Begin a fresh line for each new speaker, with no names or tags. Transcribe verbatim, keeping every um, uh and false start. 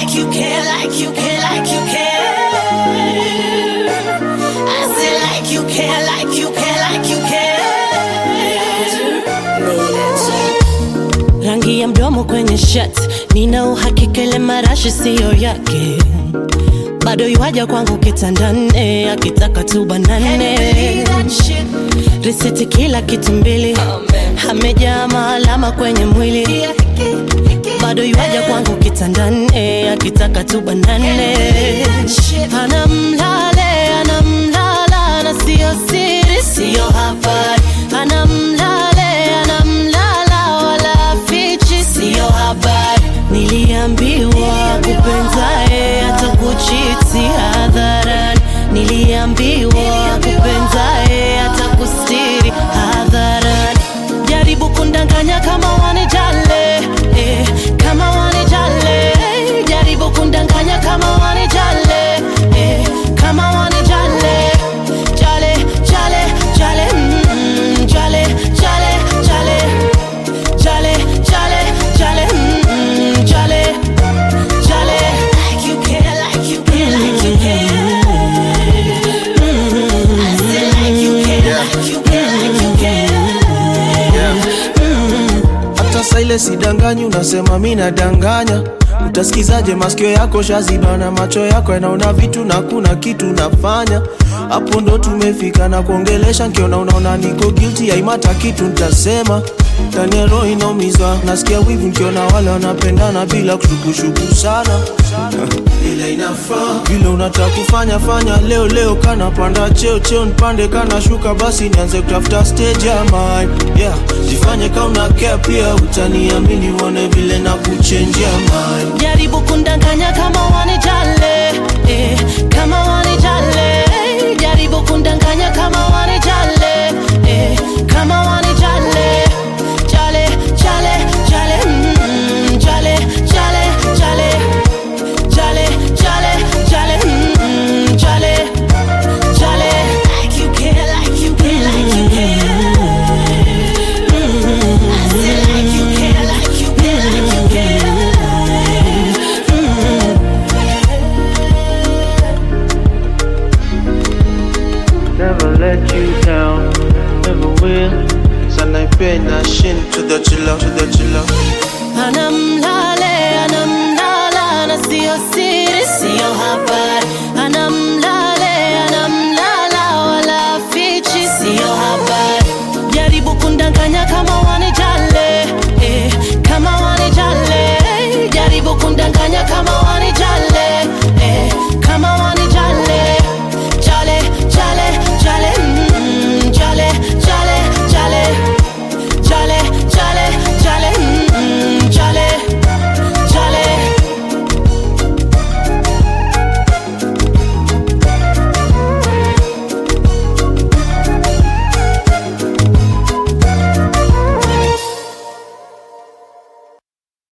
like you care, like you care, like you care. I say like you care, like you care, like you care. Rangi ya mdomo kwenye shirt, nina uhakika ile marashi siyo yake. Bado yuaja kwangu kitandane, akitaka tu banane. Risiti kila kitu mbili, amejaa maalama kwenye mwili. Bado yuaja kwangu kitandane, akitaka tu banane. Anamlale, anamlala na siyo siri, siyo habari. Anamlale, anamlala wala fichi, siyo habari. Niliambiwa kupenzae atakuchiti hadharani. Niliambiwa kupenzae atakustiri hadharani. Jaribu kundanganya kama wanijale, eh, kama wanijale. Jaribu kundanganya kama wanijale, eh, kama wanijale. Jale, jale, jale, mm, jale, jale, jale. Jale, jale, jale, mm, jale, jale. Like you care, like you care, like you care. Mm, I say like you care, yeah. Like you care, like you care.
Yeah. Mm. Hata saile sidanganyi, unasema mimi nadanganya. Utasikizaje masikio yako shazibana, macho yako yanaona vitu na kuna kitu nafanya. Hapo ndo tumefika na kuongelesha, nikiona unaona niko guilty, haimata kitu nitasema. Ndani ya roho inaumizwa, nasikia wivu nikiona wale wanapendana bila kushukushuku sana. Ila inafaa vile unataka kufanya fanya leo leo, kana panda cheo cheo nipande, kana shuka basi nianze kutafuta stage ya mine. Yeah, jifanye kama una care pia, utaniamini uone vile na kuchange ya mine.
Jaribu kundanganya kama wanijale, eh, kama wanijale. Jaribu kundanganya kama wanijale, eh, kama wanijale. Jale, jale, jale, mm, jale, jale, jale. Jale, jale, jale, mm, jale, jale. Like you care, like you care, like you care. Mm, I say like you care, like you care, like you care.
Mm. Never let you down, never will. Sanaipenda shin to the chilla, to the chilla.
Anamlale, anamlala na siyo siri.